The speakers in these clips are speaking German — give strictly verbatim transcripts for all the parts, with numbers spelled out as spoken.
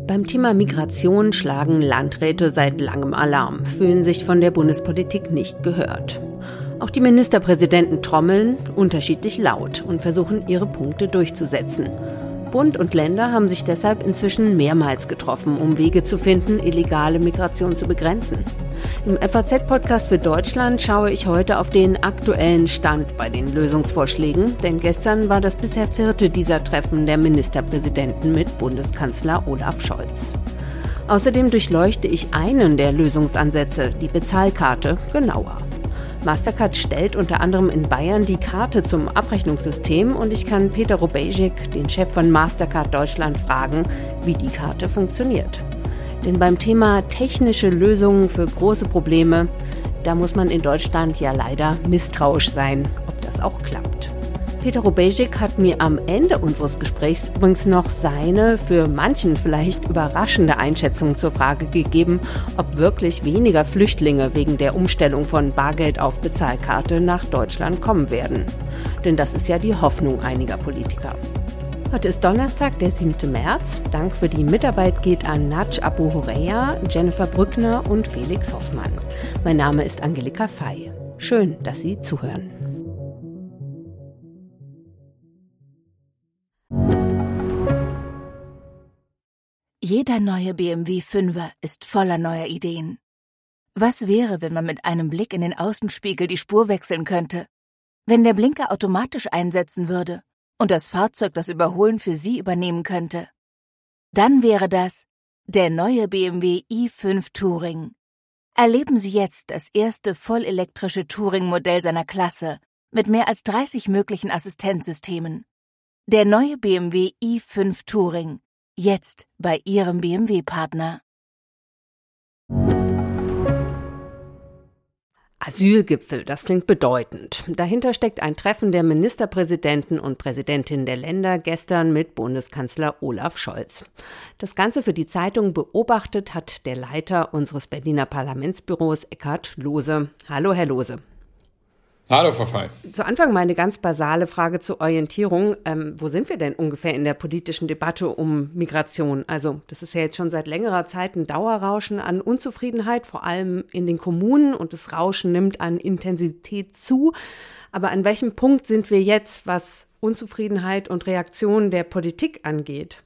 Beim Thema Migration schlagen Landräte seit langem Alarm, fühlen sich von der Bundespolitik nicht gehört. Auch die Ministerpräsidenten trommeln unterschiedlich laut und versuchen, ihre Punkte durchzusetzen. Bund und Länder haben sich deshalb inzwischen mehrmals getroffen, um Wege zu finden, illegale Migration zu begrenzen. Im F A Z-Podcast für Deutschland schaue ich heute auf den aktuellen Stand bei den Lösungsvorschlägen, denn gestern war das bisher vierte dieser Treffen der Ministerpräsidenten mit Bundeskanzler Olaf Scholz. Außerdem durchleuchte ich einen der Lösungsansätze, die Bezahlkarte, genauer. Mastercard stellt unter anderem in Bayern die Karte zum Abrechnungssystem und ich kann Peter Robejik, den Chef von Mastercard Deutschland, fragen, wie die Karte funktioniert. Denn beim Thema technische Lösungen für große Probleme, da muss man in Deutschland ja leider misstrauisch sein, ob das auch klappt. Peter Robejik hat mir am Ende unseres Gesprächs übrigens noch seine, für manchen vielleicht überraschende Einschätzung zur Frage gegeben, ob wirklich weniger Flüchtlinge wegen der Umstellung von Bargeld auf Bezahlkarte nach Deutschland kommen werden. Denn das ist ja die Hoffnung einiger Politiker. Heute ist Donnerstag, der siebte März. Dank für die Mitarbeit geht an Naj Abu Horeya, Jennifer Brückner und Felix Hoffmann. Mein Name ist Angelika Fey. Schön, dass Sie zuhören. Jeder neue B M W Fünfer ist voller neuer Ideen. Was wäre, wenn man mit einem Blick in den Außenspiegel die Spur wechseln könnte? Wenn der Blinker automatisch einsetzen würde und das Fahrzeug das Überholen für Sie übernehmen könnte? Dann wäre das der neue B M W i fünf Touring. Erleben Sie jetzt das erste vollelektrische Touring-Modell seiner Klasse mit mehr als dreißig möglichen Assistenzsystemen. Der neue B M W i fünf Touring. Jetzt bei Ihrem B M W-Partner. Asylgipfel, das klingt bedeutend. Dahinter steckt ein Treffen der Ministerpräsidenten und Präsidentinnen der Länder gestern mit Bundeskanzler Olaf Scholz. Das Ganze für die Zeitung beobachtet hat der Leiter unseres Berliner Parlamentsbüros, Eckhard Lohse. Hallo, Herr Lohse. Hallo, Frau Fey. Zu Anfang meine ganz basale Frage zur Orientierung. Ähm, wo sind wir denn ungefähr in der politischen Debatte um Migration? Also das ist ja jetzt schon seit längerer Zeit ein Dauerrauschen an Unzufriedenheit, vor allem in den Kommunen. Und das Rauschen nimmt an Intensität zu. Aber an welchem Punkt sind wir jetzt, was Unzufriedenheit und Reaktionen der Politik angeht?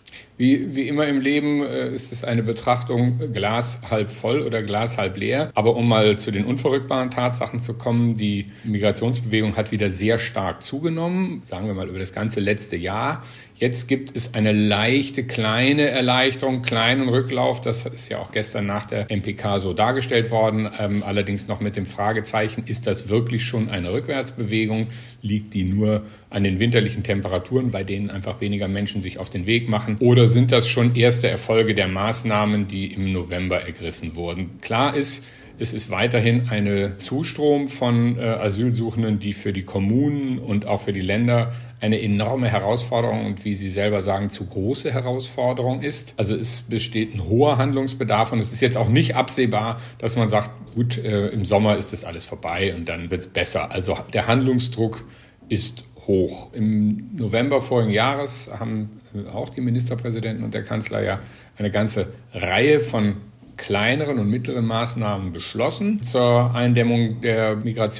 Wie, wie immer im Leben äh, ist es eine Betrachtung Glas halb voll oder Glas halb leer. Aber um mal zu den unverrückbaren Tatsachen zu kommen, die Migrationsbewegung hat wieder sehr stark zugenommen, sagen wir mal über das ganze letzte Jahr. Jetzt gibt es eine leichte, kleine Erleichterung, kleinen Rücklauf. Das ist ja auch gestern nach der M P K so dargestellt worden. Ähm, allerdings noch mit dem Fragezeichen, ist das wirklich schon eine Rückwärtsbewegung? Liegt die nur an den winterlichen Temperaturen, bei denen einfach weniger Menschen sich auf den Weg machen? Oder sind das schon erste Erfolge der Maßnahmen, die im November ergriffen wurden? Klar ist, es ist weiterhin ein Zustrom von äh, Asylsuchenden, die für die Kommunen und auch für die Länder eine enorme Herausforderung und wie Sie selber sagen, zu große Herausforderung ist. Also es besteht ein hoher Handlungsbedarf und es ist jetzt auch nicht absehbar, dass man sagt, gut, äh, im Sommer ist das alles vorbei und dann wird es besser. Also der Handlungsdruck ist hoch. Im November vorigen Jahres haben auch die Ministerpräsidenten und der Kanzler ja eine ganze Reihe von kleineren und mittleren Maßnahmen beschlossen zur Eindämmung der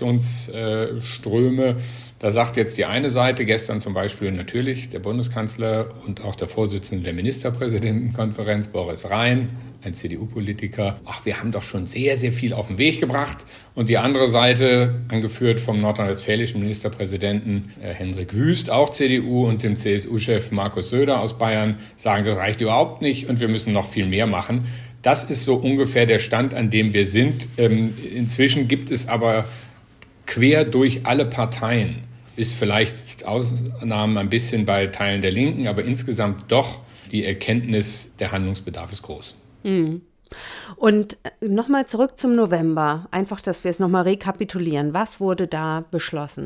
Migrationsströme. Da sagt jetzt die eine Seite, gestern zum Beispiel natürlich der Bundeskanzler und auch der Vorsitzende der Ministerpräsidentenkonferenz, Boris Rhein, ein C D U-Politiker, ach, wir haben doch schon sehr, sehr viel auf den Weg gebracht. Und die andere Seite, angeführt vom nordrhein-westfälischen Ministerpräsidenten äh, Hendrik Wüst, auch C D U, und dem C S U-Chef Markus Söder aus Bayern, sagen, das reicht überhaupt nicht und wir müssen noch viel mehr machen. Das ist so ungefähr der Stand, an dem wir sind. Ähm, inzwischen gibt es aber quer durch alle Parteien, ist vielleicht Ausnahmen ein bisschen bei Teilen der Linken, aber insgesamt doch die Erkenntnis, der Handlungsbedarf ist groß. Mhm. Und nochmal zurück zum November, einfach, dass wir es nochmal rekapitulieren. Was wurde da beschlossen?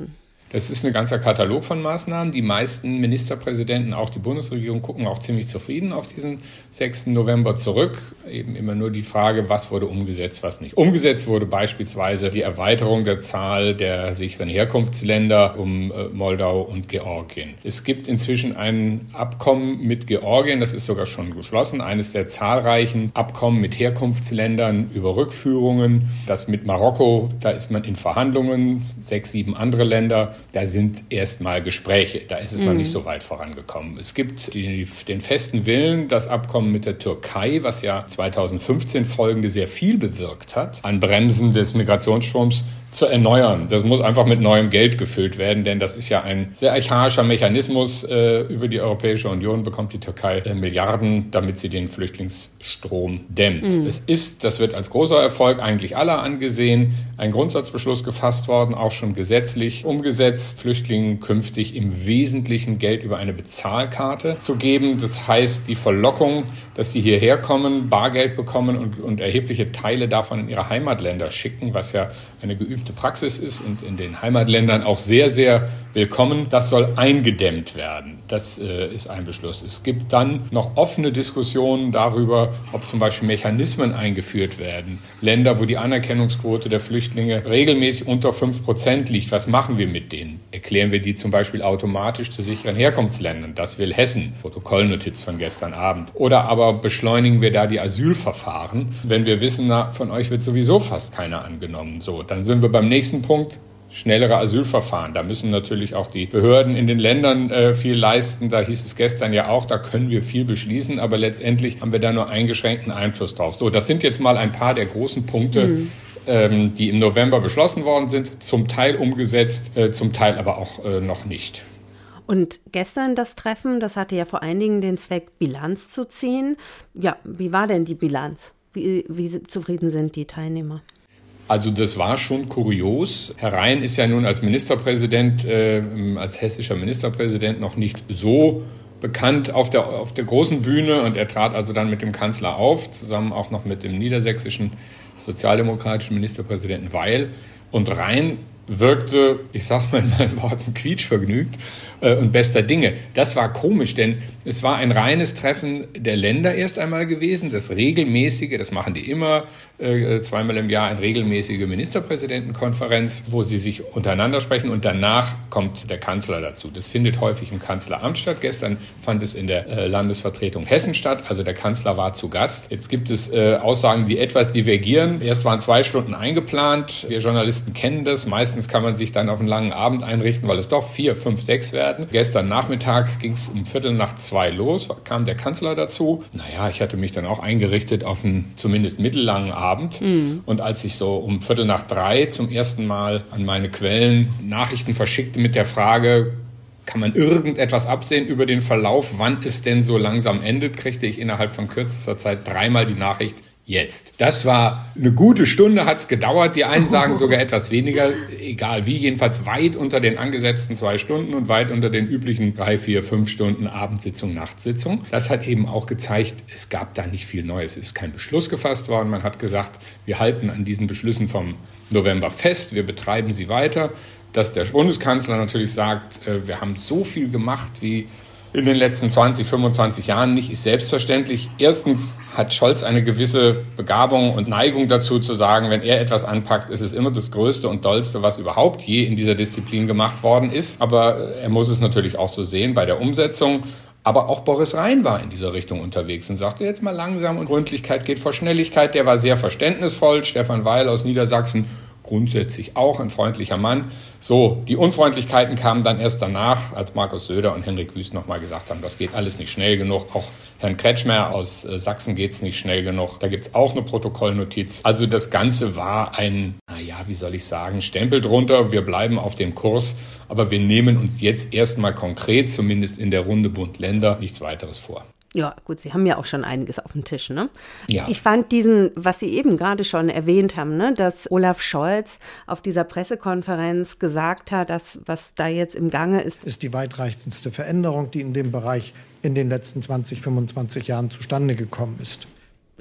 Das ist ein ganzer Katalog von Maßnahmen. Die meisten Ministerpräsidenten, auch die Bundesregierung, gucken auch ziemlich zufrieden auf diesen sechsten November zurück. Eben immer nur die Frage, was wurde umgesetzt, was nicht. Umgesetzt wurde beispielsweise die Erweiterung der Zahl der sicheren Herkunftsländer um äh, Moldau und Georgien. Es gibt inzwischen ein Abkommen mit Georgien, das ist sogar schon geschlossen, eines der zahlreichen Abkommen mit Herkunftsländern über Rückführungen. Das mit Marokko, da ist man in Verhandlungen, sechs, sieben andere Länder. Da sind erstmal Gespräche, da ist es mhm. noch nicht so weit vorangekommen. Es gibt die, den festen Willen, das Abkommen mit der Türkei, was ja zweitausendfünfzehn folgende sehr viel bewirkt hat, an Bremsen des Migrationsstroms zu erneuern. Das muss einfach mit neuem Geld gefüllt werden, denn das ist ja ein sehr archaischer Mechanismus. Äh, über die Europäische Union bekommt die Türkei äh, Milliarden, damit sie den Flüchtlingsstrom dämmt. Mhm. Es ist, das wird als großer Erfolg eigentlich aller angesehen, ein Grundsatzbeschluss gefasst worden, auch schon gesetzlich umgesetzt, Flüchtlingen künftig im Wesentlichen Geld über eine Bezahlkarte zu geben. Das heißt, die Verlockung, dass die hierher kommen, Bargeld bekommen und, und erhebliche Teile davon in ihre Heimatländer schicken, was ja eine geübte Praxis ist und in den Heimatländern auch sehr, sehr willkommen. Das soll eingedämmt werden. Das äh, ist ein Beschluss. Es gibt dann noch offene Diskussionen darüber, ob zum Beispiel Mechanismen eingeführt werden. Länder, wo die Anerkennungsquote der Flüchtlinge regelmäßig unter fünf Prozent liegt. Was machen wir mit denen? Erklären wir die zum Beispiel automatisch zu sicheren Herkunftsländern? Das will Hessen. Protokollnotiz von gestern Abend. Oder aber beschleunigen wir da die Asylverfahren, wenn wir wissen, na, von euch wird sowieso fast keiner angenommen. So, dann sind wir beim nächsten Punkt. Schnellere Asylverfahren. Da müssen natürlich auch die Behörden in den Ländern äh, viel leisten. Da hieß es gestern ja auch, da können wir viel beschließen, aber letztendlich haben wir da nur eingeschränkten Einfluss drauf. So, das sind jetzt mal ein paar der großen Punkte, mhm. ähm, die im November beschlossen worden sind, zum Teil umgesetzt, äh, zum Teil aber auch äh, noch nicht. Und gestern das Treffen, das hatte ja vor allen Dingen den Zweck, Bilanz zu ziehen. Ja, wie war denn die Bilanz? Wie, wie zufrieden sind die Teilnehmer? Also das war schon kurios. Herr Rhein ist ja nun als Ministerpräsident, äh, als hessischer Ministerpräsident noch nicht so bekannt auf der, auf der großen Bühne. Und er trat also dann mit dem Kanzler auf, zusammen auch noch mit dem niedersächsischen sozialdemokratischen Ministerpräsidenten Weil. Und Rhein wirkte, ich sag's mal in meinen Worten, quietschvergnügt äh, und bester Dinge. Das war komisch, denn es war ein reines Treffen der Länder erst einmal gewesen, das regelmäßige, das machen die immer, äh, zweimal im Jahr eine regelmäßige Ministerpräsidentenkonferenz, wo sie sich untereinander sprechen und danach kommt der Kanzler dazu. Das findet häufig im Kanzleramt statt. Gestern fand es in der äh, Landesvertretung Hessen statt, also der Kanzler war zu Gast. Jetzt gibt es äh, Aussagen, die etwas divergieren. Erst waren zwei Stunden eingeplant, wir Journalisten kennen das, meistens kann man sich dann auf einen langen Abend einrichten, weil es doch vier, fünf, sechs werden. Gestern Nachmittag ging es um Viertel nach zwei los, kam der Kanzler dazu. Naja, ich hatte mich dann auch eingerichtet auf einen zumindest mittellangen Abend. Mhm. Und als ich so um Viertel nach drei zum ersten Mal an meine Quellen Nachrichten verschickte mit der Frage, kann man irgendetwas absehen über den Verlauf, wann es denn so langsam endet, kriegte ich innerhalb von kürzester Zeit dreimal die Nachricht, jetzt. Das war eine gute Stunde, hat es gedauert. Die einen sagen sogar etwas weniger, egal wie, jedenfalls weit unter den angesetzten zwei Stunden und weit unter den üblichen drei, vier, fünf Stunden Abendsitzung, Nachtsitzung. Das hat eben auch gezeigt, es gab da nicht viel Neues. Es ist kein Beschluss gefasst worden. Man hat gesagt, wir halten an diesen Beschlüssen vom November fest, wir betreiben sie weiter. Dass der Bundeskanzler natürlich sagt, wir haben so viel gemacht wie in den letzten zwanzig, fünfundzwanzig Jahren nicht, ist selbstverständlich. Erstens hat Scholz eine gewisse Begabung und Neigung dazu zu sagen, wenn er etwas anpackt, ist es immer das Größte und Dollste, was überhaupt je in dieser Disziplin gemacht worden ist. Aber er muss es natürlich auch so sehen bei der Umsetzung. Aber auch Boris Rhein war in dieser Richtung unterwegs und sagte jetzt mal langsam und Gründlichkeit geht vor Schnelligkeit. Der war sehr verständnisvoll. Stefan Weil aus Niedersachsen grundsätzlich auch ein freundlicher Mann. So, die Unfreundlichkeiten kamen dann erst danach, als Markus Söder und Henrik Wüst nochmal gesagt haben, das geht alles nicht schnell genug. Auch Herrn Kretschmer aus äh, Sachsen geht es nicht schnell genug. Da gibt es auch eine Protokollnotiz. Also das Ganze war ein, naja, wie soll ich sagen, Stempel drunter. Wir bleiben auf dem Kurs, aber wir nehmen uns jetzt erstmal konkret, zumindest in der Runde Bund-Länder, nichts weiteres vor. Ja, gut, Sie haben ja auch schon einiges auf dem Tisch, ne? Ja. Ich fand diesen, was Sie eben gerade schon erwähnt haben, ne, dass Olaf Scholz auf dieser Pressekonferenz gesagt hat, dass was da jetzt im Gange ist, ist die weitreichendste Veränderung, die in dem Bereich in den letzten zwanzig, fünfundzwanzig Jahren zustande gekommen ist.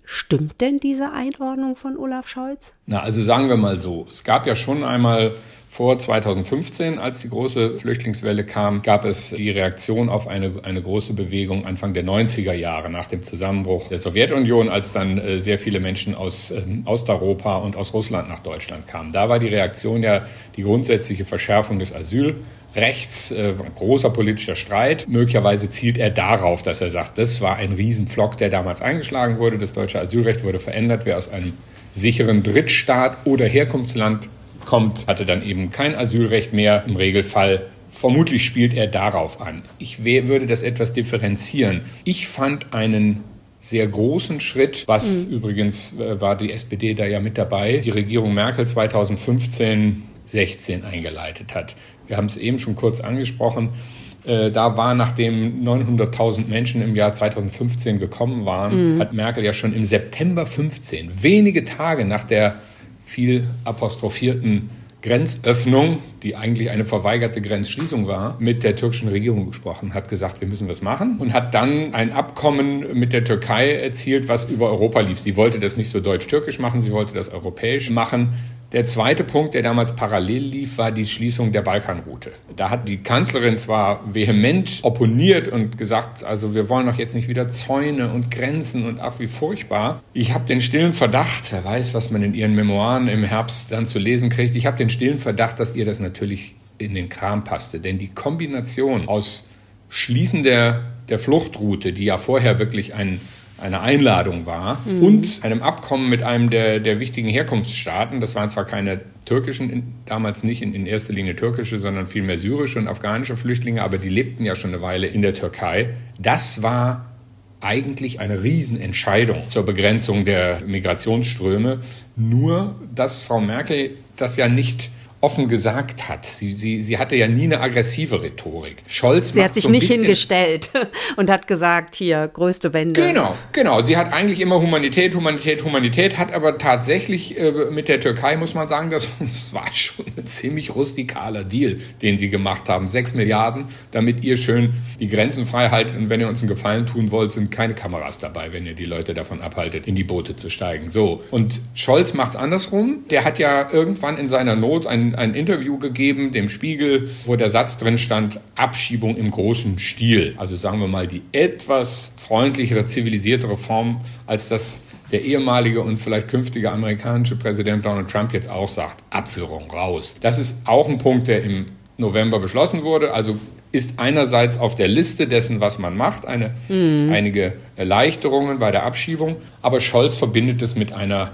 Stimmt denn diese Einordnung von Olaf Scholz? Na, also sagen wir mal so, es gab ja schon einmal vor zweitausendfünfzehn, als die große Flüchtlingswelle kam, gab es die Reaktion auf eine, eine große Bewegung Anfang der neunziger Jahre nach dem Zusammenbruch der Sowjetunion, als dann äh, sehr viele Menschen aus äh, Osteuropa und aus Russland nach Deutschland kamen. Da war die Reaktion ja die grundsätzliche Verschärfung des Asylrechts, äh, großer politischer Streit. Möglicherweise zielt er darauf, dass er sagt, das war ein Riesenpflock, der damals eingeschlagen wurde. Das deutsche Asylrecht wurde verändert. Wer aus einem sicheren Drittstaat oder Herkunftsland kommt, hatte dann eben kein Asylrecht mehr im Regelfall. Vermutlich spielt er darauf an. Ich würde das etwas differenzieren. Ich fand einen sehr großen Schritt, was mhm. übrigens äh, war die S P D da ja mit dabei, die Regierung Merkel zweitausendfünfzehn sechzehn eingeleitet hat. Wir haben es eben schon kurz angesprochen. Äh, da war, nachdem neunhunderttausend Menschen im Jahr zweitausendfünfzehn gekommen waren, mhm. hat Merkel ja schon im September fünfzehn, wenige Tage nach der viel apostrophierten Grenzöffnung, die eigentlich eine verweigerte Grenzschließung war, mit der türkischen Regierung gesprochen, hat gesagt, wir müssen was machen und hat dann ein Abkommen mit der Türkei erzielt, was über Europa lief. Sie wollte das nicht so deutsch-türkisch machen, sie wollte das europäisch machen. Der zweite Punkt, der damals parallel lief, war die Schließung der Balkanroute. Da hat die Kanzlerin zwar vehement opponiert und gesagt, also wir wollen doch jetzt nicht wieder Zäune und Grenzen und ach, wie furchtbar. Ich habe den stillen Verdacht, wer weiß, was man in ihren Memoiren im Herbst dann zu lesen kriegt, ich habe den stillen Verdacht, dass ihr das natürlich in den Kram passte. Denn die Kombination aus Schließen der, der Fluchtroute, die ja vorher wirklich ein eine Einladung war, mhm. und einem Abkommen mit einem der, der wichtigen Herkunftsstaaten. Das waren zwar keine türkischen, damals nicht in, in erster Linie türkische, sondern vielmehr syrische und afghanische Flüchtlinge, aber die lebten ja schon eine Weile in der Türkei. Das war eigentlich eine Riesenentscheidung zur Begrenzung der Migrationsströme. Nur, dass Frau Merkel das ja nicht offen gesagt hat. Sie, sie, sie hatte ja nie eine aggressive Rhetorik. Scholz sie macht hat sich so ein nicht bisschen hingestellt und hat gesagt, hier, größte Wende. Genau, genau. Sie hat eigentlich immer Humanität, Humanität, Humanität, hat aber tatsächlich äh, mit der Türkei, muss man sagen, das, das war schon ein ziemlich rustikaler Deal, den sie gemacht haben. Sechs Milliarden, damit ihr schön die Grenzen frei haltet. Und wenn ihr uns einen Gefallen tun wollt, sind keine Kameras dabei, wenn ihr die Leute davon abhaltet, in die Boote zu steigen. So. Und Scholz macht's andersrum. Der hat ja irgendwann in seiner Not ein ein Interview gegeben, dem Spiegel, wo der Satz drin stand, Abschiebung im großen Stil. Also sagen wir mal die etwas freundlichere, zivilisiertere Form, als das der ehemalige und vielleicht künftige amerikanische Präsident Donald Trump jetzt auch sagt, Abführung raus. Das ist auch ein Punkt, der im November beschlossen wurde, also ist einerseits auf der Liste dessen, was man macht, eine, mhm. einige Erleichterungen bei der Abschiebung, aber Scholz verbindet es mit einer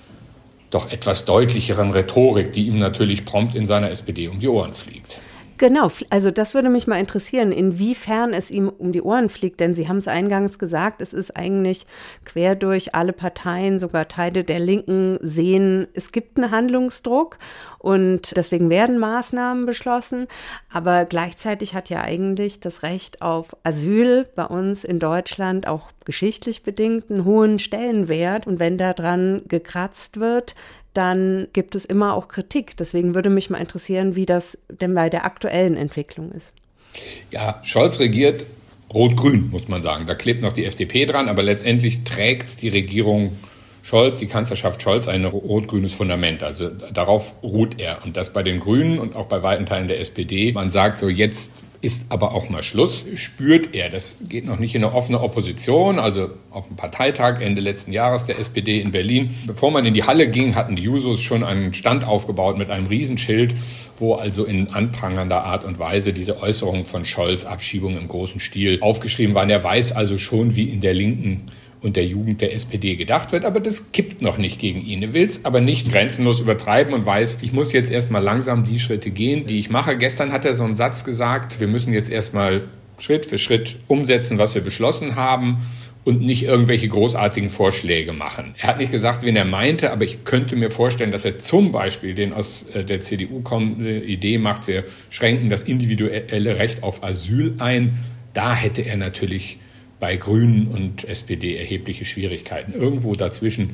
doch etwas deutlicheren Rhetorik, die ihm natürlich prompt in seiner S P D um die Ohren fliegt. Genau, also das würde mich mal interessieren, inwiefern es ihm um die Ohren fliegt, denn Sie haben es eingangs gesagt, es ist eigentlich quer durch alle Parteien, sogar Teile der Linken sehen, es gibt einen Handlungsdruck und deswegen werden Maßnahmen beschlossen, aber gleichzeitig hat ja eigentlich das Recht auf Asyl bei uns in Deutschland auch geschichtlich bedingt einen hohen Stellenwert und wenn daran gekratzt wird, dann gibt es immer auch Kritik. Deswegen würde mich mal interessieren, wie das denn bei der aktuellen Entwicklung ist. Ja, Scholz regiert rot-grün, muss man sagen. Da klebt noch die F D P dran, aber letztendlich trägt die Regierung Scholz, die Kanzlerschaft Scholz, ein rot-grünes Fundament. Also darauf ruht er. Und das bei den Grünen und auch bei weiten Teilen der S P D. Man sagt so, jetzt ist aber auch mal Schluss, spürt er. Das geht noch nicht in eine offene Opposition, also auf dem Parteitag Ende letzten Jahres der S P D in Berlin. Bevor man in die Halle ging, hatten die Jusos schon einen Stand aufgebaut mit einem Riesenschild, wo also in anprangernder Art und Weise diese Äußerungen von Scholz, Abschiebung im großen Stil, aufgeschrieben waren. Er weiß also schon, wie in der Linken und der Jugend der S P D gedacht wird, aber das kippt noch nicht gegen ihn. Er will es aber nicht grenzenlos übertreiben und weiß, ich muss jetzt erstmal langsam die Schritte gehen, die ich mache. Gestern hat er so einen Satz gesagt, wir müssen jetzt erstmal Schritt für Schritt umsetzen, was wir beschlossen haben und nicht irgendwelche großartigen Vorschläge machen. Er hat nicht gesagt, wen er meinte, aber ich könnte mir vorstellen, dass er zum Beispiel den aus der C D U kommende Idee macht, wir schränken das individuelle Recht auf Asyl ein. Da hätte er natürlich bei Grünen und S P D erhebliche Schwierigkeiten. Irgendwo dazwischen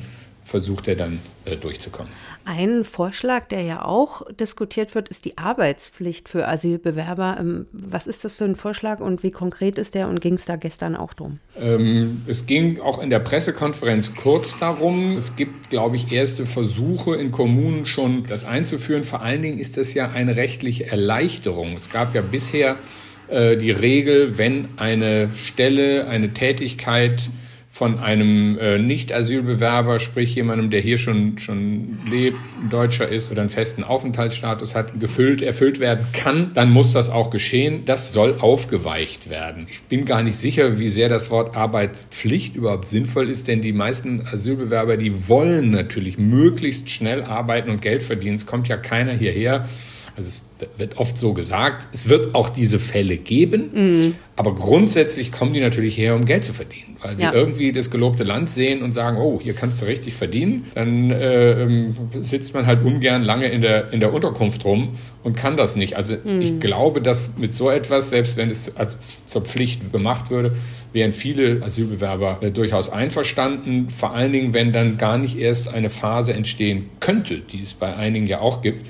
versucht er dann äh, durchzukommen. Ein Vorschlag, der ja auch diskutiert wird, ist die Arbeitspflicht für Asylbewerber. Was ist das für ein Vorschlag und wie konkret ist der und ging es da gestern auch drum? Ähm, es ging auch in der Pressekonferenz kurz darum. Es gibt, glaube ich, erste Versuche in Kommunen schon, das einzuführen. Vor allen Dingen ist das ja eine rechtliche Erleichterung. Es gab ja bisher äh, die Regel, wenn eine Stelle, eine Tätigkeit von einem äh, Nicht-Asylbewerber, sprich jemandem, der hier schon schon lebt, ein Deutscher ist oder einen festen Aufenthaltsstatus hat, gefüllt, erfüllt werden kann, dann muss das auch geschehen. Das soll aufgeweicht werden. Ich bin gar nicht sicher, wie sehr das Wort Arbeitspflicht überhaupt sinnvoll ist, denn die meisten Asylbewerber, die wollen natürlich möglichst schnell arbeiten und Geld verdienen. Es kommt ja keiner hierher. Also es wird oft so gesagt, es wird auch diese Fälle geben, mhm. aber grundsätzlich kommen die natürlich her, um Geld zu verdienen, weil sie ja. irgendwie das gelobte Land sehen und sagen, oh, hier kannst du richtig verdienen. Dann äh, sitzt man halt ungern lange in der, in der Unterkunft rum und kann das nicht. Also mhm. ich glaube, dass mit so etwas, selbst wenn es als zur Pflicht gemacht würde, wären viele Asylbewerber äh, durchaus einverstanden, vor allen Dingen, wenn dann gar nicht erst eine Phase entstehen könnte, die es bei einigen ja auch gibt,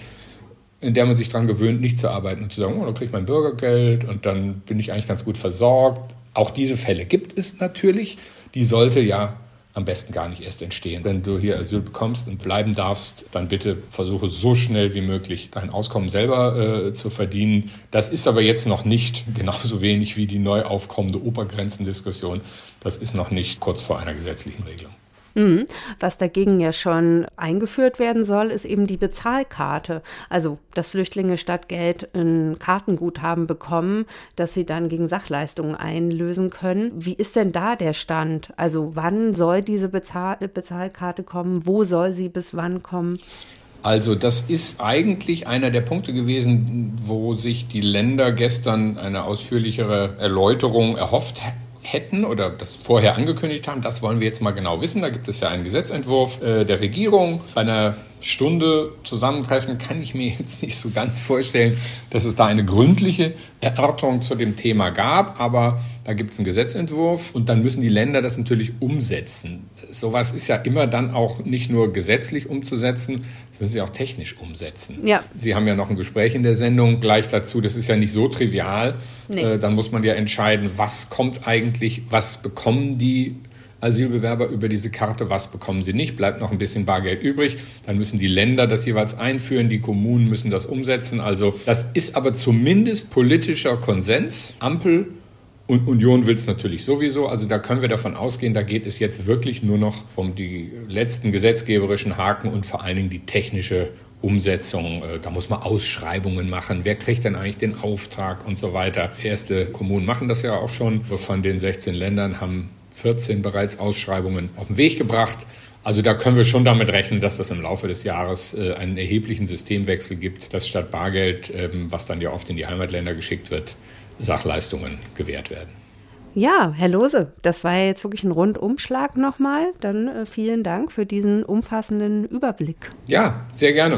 in der man sich daran gewöhnt, nicht zu arbeiten und zu sagen, oh, dann kriege ich mein Bürgergeld und dann bin ich eigentlich ganz gut versorgt. Auch diese Fälle gibt es natürlich. Die sollte ja am besten gar nicht erst entstehen. Wenn du hier Asyl bekommst und bleiben darfst, dann bitte versuche so schnell wie möglich dein Auskommen selber äh, zu verdienen. Das ist aber jetzt noch nicht genauso wenig wie die neu aufkommende Obergrenzendiskussion. Das ist noch nicht kurz vor einer gesetzlichen Regelung. Mhm. Was dagegen ja schon eingeführt werden soll, ist eben die Bezahlkarte. Also, dass Flüchtlinge statt Geld ein Kartenguthaben bekommen, das sie dann gegen Sachleistungen einlösen können. Wie ist denn da der Stand? Also, wann soll diese Bezahl- Bezahlkarte kommen? Wo soll sie bis wann kommen? Also das ist eigentlich einer der Punkte gewesen, wo sich die Länder gestern eine ausführlichere Erläuterung erhofft hätten oder das vorher angekündigt haben. Das wollen wir jetzt mal genau wissen. Da gibt es ja einen Gesetzentwurf äh, der Regierung. Bei einer Stunde Zusammentreffen kann ich mir jetzt nicht so ganz vorstellen, dass es da eine gründliche Erörterung zu dem Thema gab. Aber da gibt es einen Gesetzentwurf und dann müssen die Länder das natürlich umsetzen. Sowas ist ja immer dann auch nicht nur gesetzlich umzusetzen, das müssen sie auch technisch umsetzen. Ja. Sie haben ja noch ein Gespräch in der Sendung gleich dazu. Das ist ja nicht so trivial. Nee. Äh, dann muss man ja entscheiden, was kommt eigentlich, was bekommen die Asylbewerber über diese Karte, was bekommen sie nicht, bleibt noch ein bisschen Bargeld übrig. Dann müssen die Länder das jeweils einführen, die Kommunen müssen das umsetzen. Also das ist aber zumindest politischer Konsens. Ampel und Union will es natürlich sowieso. Also da können wir davon ausgehen, da geht es jetzt wirklich nur noch um die letzten gesetzgeberischen Haken und vor allen Dingen die technische Umsetzung. Da muss man Ausschreibungen machen. Wer kriegt denn eigentlich den Auftrag und so weiter? Erste Kommunen machen das ja auch schon. Von den sechzehn Ländern haben vierzehn bereits Ausschreibungen auf den Weg gebracht. Also da können wir schon damit rechnen, dass das im Laufe des Jahres äh, einen erheblichen Systemwechsel gibt, dass statt Bargeld, ähm, was dann ja oft in die Heimatländer geschickt wird, Sachleistungen gewährt werden. Ja, Herr Lohse, das war ja jetzt wirklich ein Rundumschlag nochmal. Dann äh, vielen Dank für diesen umfassenden Überblick. Ja, sehr gerne.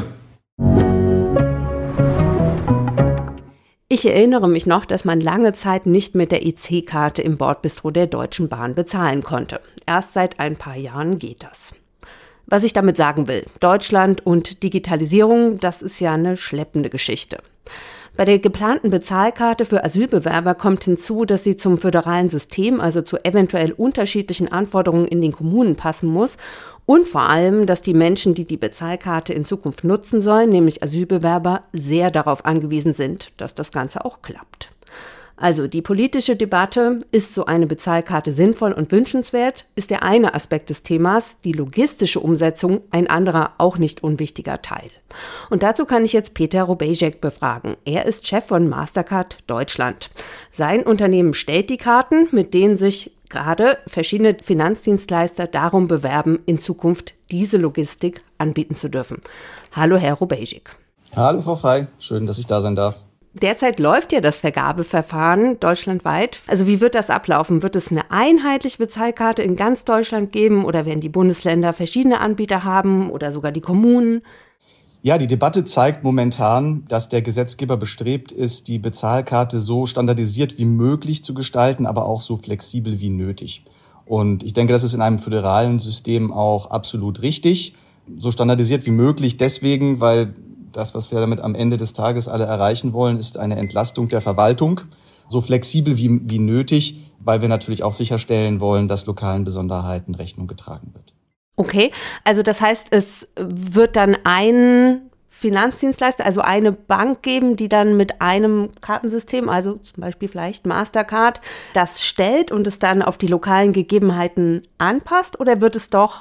Ich erinnere mich noch, dass man lange Zeit nicht mit der E C-Karte im Bordbistro der Deutschen Bahn bezahlen konnte. Erst seit ein paar Jahren geht das. Was ich damit sagen will, Deutschland und Digitalisierung, das ist ja eine schleppende Geschichte. Bei der geplanten Bezahlkarte für Asylbewerber kommt hinzu, dass sie zum föderalen System, also zu eventuell unterschiedlichen Anforderungen in den Kommunen passen muss. Und vor allem, dass die Menschen, die die Bezahlkarte in Zukunft nutzen sollen, nämlich Asylbewerber, sehr darauf angewiesen sind, dass das Ganze auch klappt. Also die politische Debatte, ist so eine Bezahlkarte sinnvoll und wünschenswert, ist der eine Aspekt des Themas, die logistische Umsetzung ein anderer, auch nicht unwichtiger Teil. Und dazu kann ich jetzt Peter Robejek befragen. Er ist Chef von Mastercard Deutschland. Sein Unternehmen stellt die Karten, mit denen sich gerade verschiedene Finanzdienstleister darum bewerben, in Zukunft diese Logistik anbieten zu dürfen. Hallo, Herr Robejek. Hallo, Frau Frey. Schön, dass ich da sein darf. Derzeit läuft ja das Vergabeverfahren deutschlandweit. Also wie wird das ablaufen? Wird es eine einheitliche Bezahlkarte in ganz Deutschland geben oder werden die Bundesländer verschiedene Anbieter haben oder sogar die Kommunen? Ja, die Debatte zeigt momentan, dass der Gesetzgeber bestrebt ist, die Bezahlkarte so standardisiert wie möglich zu gestalten, aber auch so flexibel wie nötig. Und ich denke, das ist in einem föderalen System auch absolut richtig, so standardisiert wie möglich. Deswegen, weil das, was wir damit am Ende des Tages alle erreichen wollen, ist eine Entlastung der Verwaltung, so flexibel wie, wie nötig, weil wir natürlich auch sicherstellen wollen, dass lokalen Besonderheiten Rechnung getragen wird. Okay, also das heißt, es wird dann ein Finanzdienstleister, also eine Bank geben, die dann mit einem Kartensystem, also zum Beispiel vielleicht Mastercard, das stellt und es dann auf die lokalen Gegebenheiten anpasst, oder wird es doch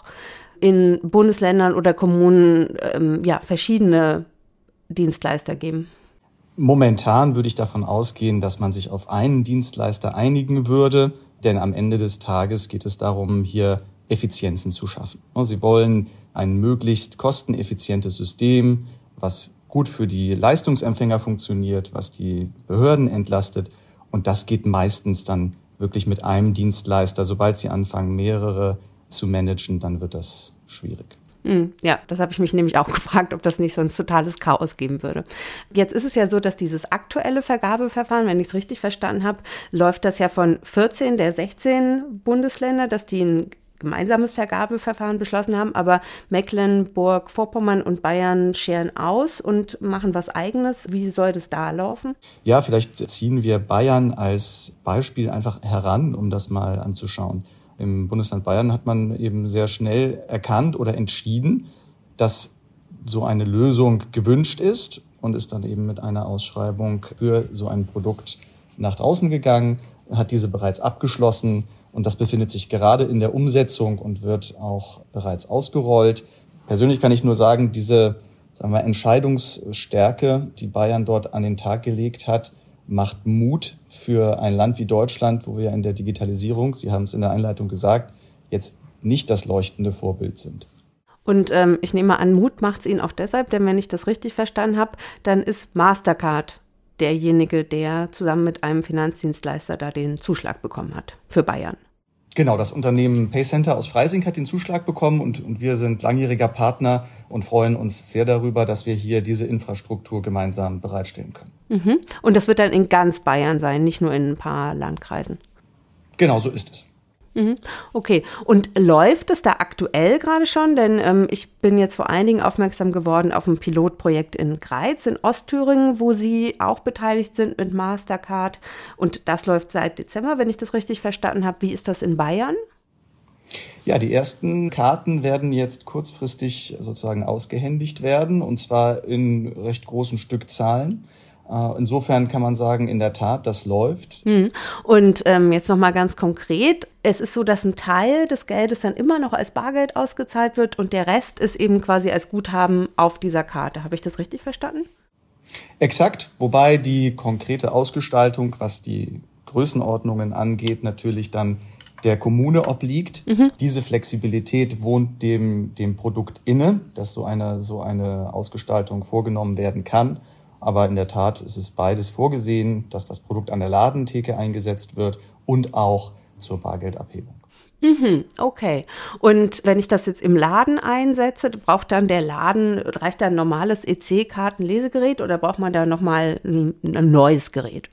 in Bundesländern oder Kommunen ähm, ja, verschiedene Dienstleister geben? Momentan würde ich davon ausgehen, dass man sich auf einen Dienstleister einigen würde, denn am Ende des Tages geht es darum, hier Effizienzen zu schaffen. Sie wollen ein möglichst kosteneffizientes System, was gut für die Leistungsempfänger funktioniert, was die Behörden entlastet. Und das geht meistens dann wirklich mit einem Dienstleister. Sobald sie anfangen, mehrere zu managen, dann wird das schwierig. Ja, das habe ich mich nämlich auch gefragt, ob das nicht sonst totales Chaos geben würde. Jetzt ist es ja so, dass dieses aktuelle Vergabeverfahren, wenn ich es richtig verstanden habe, läuft das ja von vierzehn der sechzehn Bundesländer, dass die ein gemeinsames Vergabeverfahren beschlossen haben, aber Mecklenburg-Vorpommern und Bayern scheren aus und machen was Eigenes. Wie soll das da laufen? Ja, vielleicht ziehen wir Bayern als Beispiel einfach heran, um das mal anzuschauen. Im Bundesland Bayern hat man eben sehr schnell erkannt oder entschieden, dass so eine Lösung gewünscht ist und ist dann eben mit einer Ausschreibung für so ein Produkt nach draußen gegangen, hat diese bereits abgeschlossen. Und das befindet sich gerade in der Umsetzung und wird auch bereits ausgerollt. Persönlich kann ich nur sagen, diese, sagen wir, Entscheidungsstärke, die Bayern dort an den Tag gelegt hat, macht Mut für ein Land wie Deutschland, wo wir in der Digitalisierung, Sie haben es in der Einleitung gesagt, jetzt nicht das leuchtende Vorbild sind. Und ähm, ich nehme an, Mut macht es Ihnen auch deshalb, denn wenn ich das richtig verstanden habe, dann ist Mastercard derjenige, der zusammen mit einem Finanzdienstleister da den Zuschlag bekommen hat für Bayern. Genau, das Unternehmen PayCenter aus Freising hat den Zuschlag bekommen und, und wir sind langjähriger Partner und freuen uns sehr darüber, dass wir hier diese Infrastruktur gemeinsam bereitstellen können. Mhm. Und das wird dann in ganz Bayern sein, nicht nur in ein paar Landkreisen? Genau, so ist es. Mhm. Okay, und läuft es da aktuell gerade schon? Denn ähm, ich bin jetzt vor allen Dingen aufmerksam geworden auf ein Pilotprojekt in Greiz in Ostthüringen, wo Sie auch beteiligt sind mit Mastercard. Und das läuft seit Dezember, wenn ich das richtig verstanden habe. Wie ist das in Bayern? Ja, die ersten Karten werden jetzt kurzfristig sozusagen ausgehändigt werden, und zwar in recht großen Stückzahlen. Insofern kann man sagen, in der Tat, das läuft. Und ähm, jetzt nochmal ganz konkret, es ist so, dass ein Teil des Geldes dann immer noch als Bargeld ausgezahlt wird und der Rest ist eben quasi als Guthaben auf dieser Karte. Habe ich das richtig verstanden? Exakt, wobei die konkrete Ausgestaltung, was die Größenordnungen angeht, natürlich dann der Kommune obliegt. Mhm. Diese Flexibilität wohnt dem, dem Produkt inne, dass so eine, so eine Ausgestaltung vorgenommen werden kann. Aber in der Tat ist es beides vorgesehen, dass das Produkt an der Ladentheke eingesetzt wird und auch zur Bargeldabhebung. Mhm, okay. Und wenn ich das jetzt im Laden einsetze, braucht dann der Laden, reicht da ein normales E C-Kartenlesegerät oder braucht man da nochmal ein, ein neues Gerät?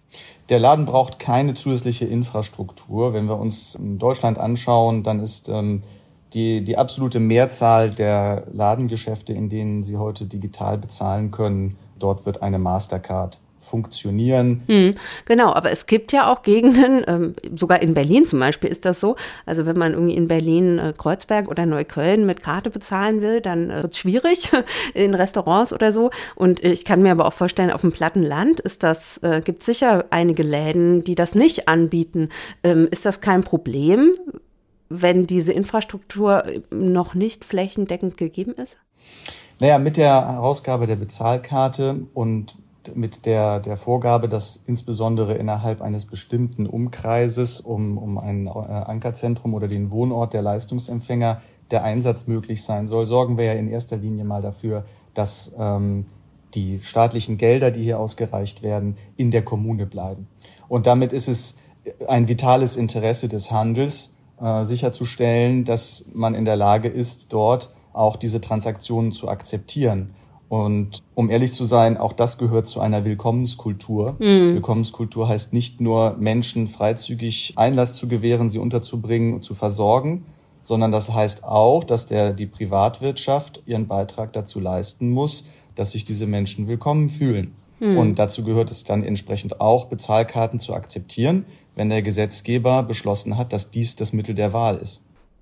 Der Laden braucht keine zusätzliche Infrastruktur. Wenn wir uns in Deutschland anschauen, dann ist ähm, die, die absolute Mehrzahl der Ladengeschäfte, in denen Sie heute digital bezahlen können, dort wird eine Mastercard funktionieren. Hm, genau, aber es gibt ja auch Gegenden, ähm, sogar in Berlin zum Beispiel ist das so, also wenn man irgendwie in Berlin äh, Kreuzberg oder Neukölln mit Karte bezahlen will, dann äh, wird es schwierig in Restaurants oder so. Und ich kann mir aber auch vorstellen, auf dem platten Land ist das, äh, gibt sicher einige Läden, die das nicht anbieten. Ähm, ist das kein Problem, wenn diese Infrastruktur noch nicht flächendeckend gegeben ist? Naja, mit der Herausgabe der Bezahlkarte und mit der, der Vorgabe, dass insbesondere innerhalb eines bestimmten Umkreises um, um ein Ankerzentrum oder den Wohnort der Leistungsempfänger der Einsatz möglich sein soll, sorgen wir ja in erster Linie mal dafür, dass ähm, die staatlichen Gelder, die hier ausgereicht werden, in der Kommune bleiben. Und damit ist es ein vitales Interesse des Handels, äh, sicherzustellen, dass man in der Lage ist, dort auch diese Transaktionen zu akzeptieren. Und um ehrlich zu sein, auch das gehört zu einer Willkommenskultur. Mhm. Willkommenskultur heißt nicht nur, Menschen freizügig Einlass zu gewähren, sie unterzubringen und zu versorgen, sondern das heißt auch, dass der, die Privatwirtschaft ihren Beitrag dazu leisten muss, dass sich diese Menschen willkommen fühlen. Mhm. Und dazu gehört es dann entsprechend auch, Bezahlkarten zu akzeptieren, wenn der Gesetzgeber beschlossen hat, dass dies das Mittel der Wahl ist.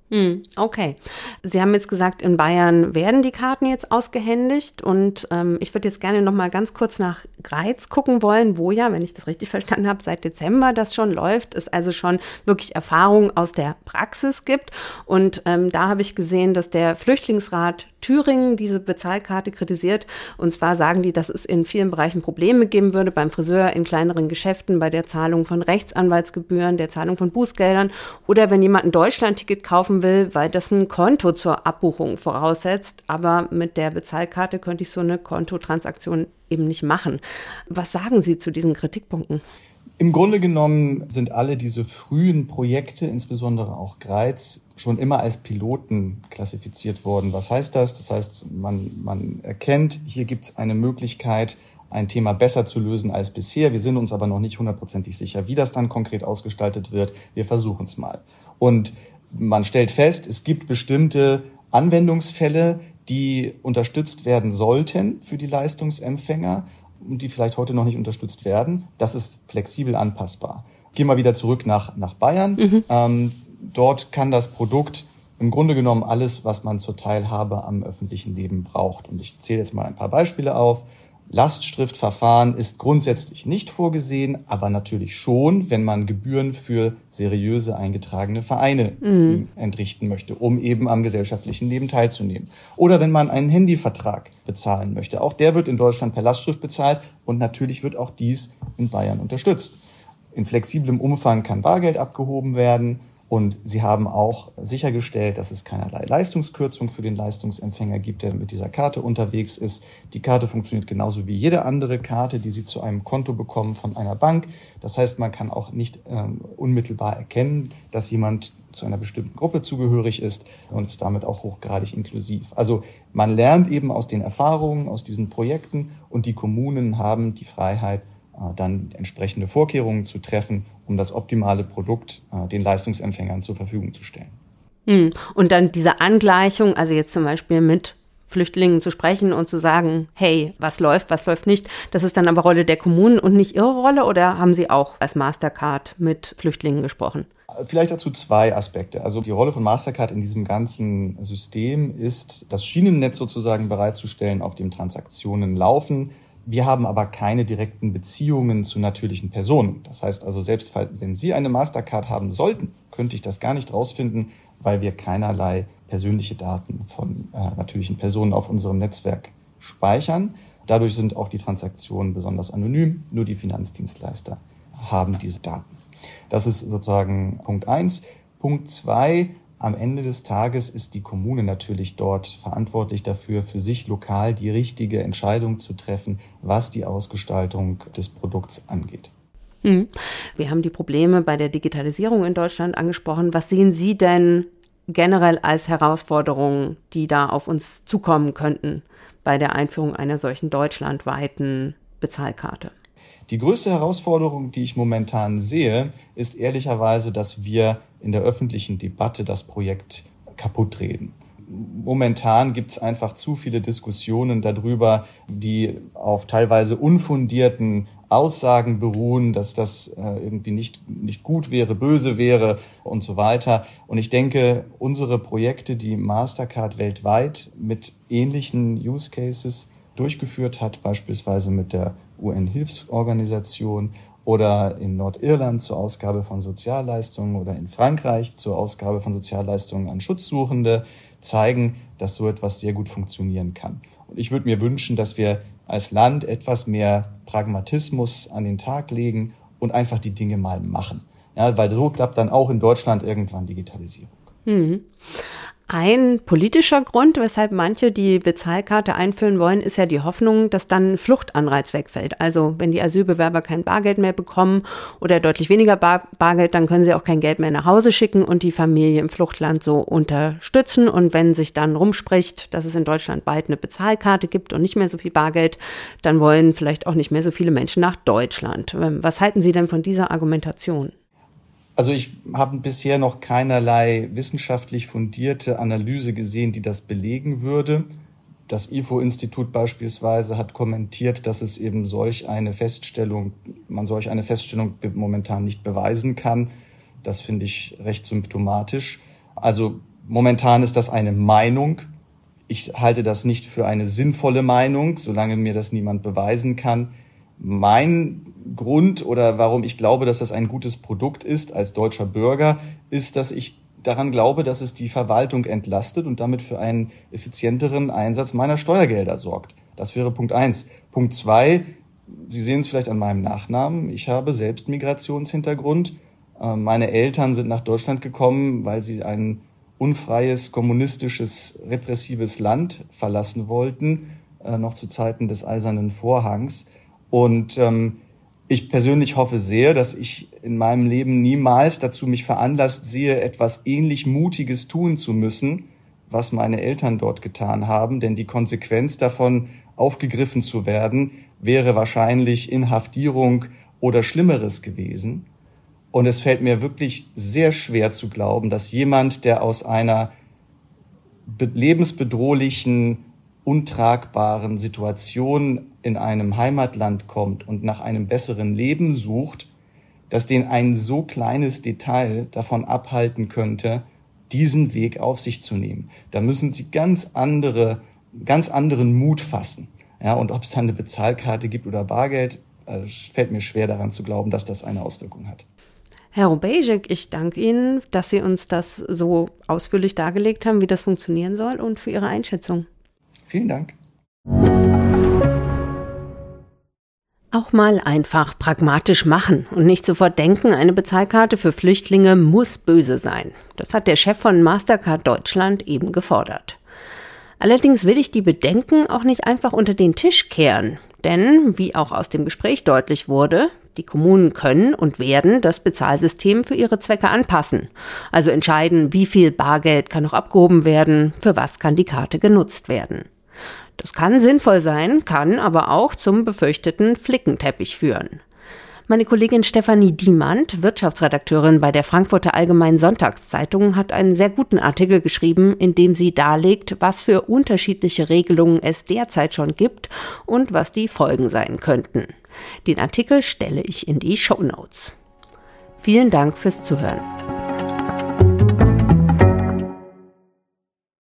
Okay. Sie haben jetzt gesagt, in Bayern werden die Karten jetzt ausgehändigt und ähm, ich würde jetzt gerne noch mal ganz kurz nach Greiz gucken wollen, wo ja, wenn ich das richtig verstanden habe, seit Dezember das schon läuft, es also schon wirklich Erfahrung aus der Praxis gibt und ähm, da habe ich gesehen, dass der Flüchtlingsrat Thüringen diese Bezahlkarte kritisiert und zwar sagen die, dass es in vielen Bereichen Probleme geben würde, beim Friseur, in kleineren Geschäften, bei der Zahlung von Rechtsanwaltsgebühren, der Zahlung von Bußgeldern oder wenn jemand ein Deutschlandticket kaufen will, weil das ein Konto zur Abbuchung voraussetzt. Aber mit der Bezahlkarte könnte ich so eine Kontotransaktion eben nicht machen. Was sagen Sie zu diesen Kritikpunkten? Im Grunde genommen sind alle diese frühen Projekte, insbesondere auch Greiz, schon immer als Piloten klassifiziert worden. Was heißt das? Das heißt, man, man erkennt, hier gibt es eine Möglichkeit, ein Thema besser zu lösen als bisher. Wir sind uns aber noch nicht hundertprozentig sicher, wie das dann konkret ausgestaltet wird. Wir versuchen es mal. Und man stellt fest, es gibt bestimmte Anwendungsfälle, die unterstützt werden sollten für die Leistungsempfänger und die vielleicht heute noch nicht unterstützt werden. Das ist flexibel anpassbar. Gehen wir wieder zurück nach, nach Bayern. Mhm. Ähm, dort kann das Produkt im Grunde genommen alles, was man zur Teilhabe am öffentlichen Leben braucht. Und ich zähle jetzt mal ein paar Beispiele auf. Lastschriftverfahren ist grundsätzlich nicht vorgesehen, aber natürlich schon, wenn man Gebühren für seriöse eingetragene Vereine mhm. entrichten möchte, um eben am gesellschaftlichen Leben teilzunehmen. Oder wenn man einen Handyvertrag bezahlen möchte. Auch der wird in Deutschland per Lastschrift bezahlt und natürlich wird auch dies in Bayern unterstützt. In flexiblem Umfang kann Bargeld abgehoben werden. Und sie haben auch sichergestellt, dass es keinerlei Leistungskürzung für den Leistungsempfänger gibt, der mit dieser Karte unterwegs ist. Die Karte funktioniert genauso wie jede andere Karte, die Sie zu einem Konto bekommen von einer Bank. Das heißt, man kann auch nicht ähm, unmittelbar erkennen, dass jemand zu einer bestimmten Gruppe zugehörig ist und ist damit auch hochgradig inklusiv. Also man lernt eben aus den Erfahrungen, aus diesen Projekten und die Kommunen haben die Freiheit, dann entsprechende Vorkehrungen zu treffen, um das optimale Produkt äh, den Leistungsempfängern zur Verfügung zu stellen. Hm. Und dann diese Angleichung, also jetzt zum Beispiel mit Flüchtlingen zu sprechen und zu sagen, hey, was läuft, was läuft nicht, das ist dann aber Rolle der Kommunen und nicht Ihre Rolle, oder haben Sie auch als Mastercard mit Flüchtlingen gesprochen? Vielleicht dazu zwei Aspekte. Also die Rolle von Mastercard in diesem ganzen System ist, das Schienennetz sozusagen bereitzustellen, auf dem Transaktionen laufen. Wir haben aber keine direkten Beziehungen zu natürlichen Personen. Das heißt also, selbst wenn Sie eine Mastercard haben sollten, könnte ich das gar nicht rausfinden, weil wir keinerlei persönliche Daten von äh, natürlichen Personen auf unserem Netzwerk speichern. Dadurch sind auch die Transaktionen besonders anonym. Nur die Finanzdienstleister haben diese Daten. Das ist sozusagen Punkt eins. Punkt zwei. Am Ende des Tages ist die Kommune natürlich dort verantwortlich dafür, für sich lokal die richtige Entscheidung zu treffen, was die Ausgestaltung des Produkts angeht. Wir haben die Probleme bei der Digitalisierung in Deutschland angesprochen. Was sehen Sie denn generell als Herausforderungen, die da auf uns zukommen könnten bei der Einführung einer solchen deutschlandweiten Bezahlkarte? Die größte Herausforderung, die ich momentan sehe, ist ehrlicherweise, dass wir in der öffentlichen Debatte das Projekt kaputt reden. Momentan gibt es einfach zu viele Diskussionen darüber, die auf teilweise unfundierten Aussagen beruhen, dass das äh, irgendwie nicht, nicht gut wäre, böse wäre und so weiter. Und ich denke, unsere Projekte, die Mastercard weltweit mit ähnlichen Use Cases durchgeführt hat, beispielsweise mit der U N-Hilfsorganisation oder in Nordirland zur Ausgabe von Sozialleistungen oder in Frankreich zur Ausgabe von Sozialleistungen an Schutzsuchende, zeigen, dass so etwas sehr gut funktionieren kann. Und ich würde mir wünschen, dass wir als Land etwas mehr Pragmatismus an den Tag legen und einfach die Dinge mal machen. Ja, weil so klappt dann auch in Deutschland irgendwann Digitalisierung. Mhm. Ein politischer Grund, weshalb manche die Bezahlkarte einführen wollen, ist ja die Hoffnung, dass dann ein Fluchtanreiz wegfällt. Also wenn die Asylbewerber kein Bargeld mehr bekommen oder deutlich weniger Bar- Bargeld, dann können sie auch kein Geld mehr nach Hause schicken und die Familie im Fluchtland so unterstützen. Und wenn sich dann rumspricht, dass es in Deutschland bald eine Bezahlkarte gibt und nicht mehr so viel Bargeld, dann wollen vielleicht auch nicht mehr so viele Menschen nach Deutschland. Was halten Sie denn von dieser Argumentation? Also ich habe bisher noch keinerlei wissenschaftlich fundierte Analyse gesehen, die das belegen würde. Das I F O-Institut beispielsweise hat kommentiert, dass es eben solch eine Feststellung, man solch eine Feststellung momentan nicht beweisen kann. Das finde ich recht symptomatisch. Also momentan ist das eine Meinung. Ich halte das nicht für eine sinnvolle Meinung, solange mir das niemand beweisen kann. Mein Grund oder warum ich glaube, dass das ein gutes Produkt ist als deutscher Bürger, ist, dass ich daran glaube, dass es die Verwaltung entlastet und damit für einen effizienteren Einsatz meiner Steuergelder sorgt. Das wäre Punkt eins. Punkt zwei, Sie sehen es vielleicht an meinem Nachnamen. Ich habe selbst Migrationshintergrund. Meine Eltern sind nach Deutschland gekommen, weil sie ein unfreies, kommunistisches, repressives Land verlassen wollten, noch zu Zeiten des Eisernen Vorhangs. Und ähm, ich persönlich hoffe sehr, dass ich in meinem Leben niemals dazu mich veranlasst sehe, etwas ähnlich Mutiges tun zu müssen, was meine Eltern dort getan haben. Denn die Konsequenz davon, aufgegriffen zu werden, wäre wahrscheinlich Inhaftierung oder Schlimmeres gewesen. Und es fällt mir wirklich sehr schwer zu glauben, dass jemand, der aus einer lebensbedrohlichen, untragbaren Situation in einem Heimatland kommt und nach einem besseren Leben sucht, dass den ein so kleines Detail davon abhalten könnte, diesen Weg auf sich zu nehmen. Da müssen sie ganz andere, ganz anderen Mut fassen. Ja, und ob es dann eine Bezahlkarte gibt oder Bargeld, also fällt mir schwer daran zu glauben, dass das eine Auswirkung hat. Herr Rubejek, ich danke Ihnen, dass Sie uns das so ausführlich dargelegt haben, wie das funktionieren soll und für Ihre Einschätzung. Vielen Dank. Auch mal einfach pragmatisch machen und nicht sofort denken, eine Bezahlkarte für Flüchtlinge muss böse sein. Das hat der Chef von Mastercard Deutschland eben gefordert. Allerdings will ich die Bedenken auch nicht einfach unter den Tisch kehren. Denn, wie auch aus dem Gespräch deutlich wurde, die Kommunen können und werden das Bezahlsystem für ihre Zwecke anpassen. Also entscheiden, wie viel Bargeld kann noch abgehoben werden, für was kann die Karte genutzt werden. Das kann sinnvoll sein, kann aber auch zum befürchteten Flickenteppich führen. Meine Kollegin Stefanie Diemand, Wirtschaftsredakteurin bei der Frankfurter Allgemeinen Sonntagszeitung, hat einen sehr guten Artikel geschrieben, in dem sie darlegt, was für unterschiedliche Regelungen es derzeit schon gibt und was die Folgen sein könnten. Den Artikel stelle ich in die Shownotes. Vielen Dank fürs Zuhören.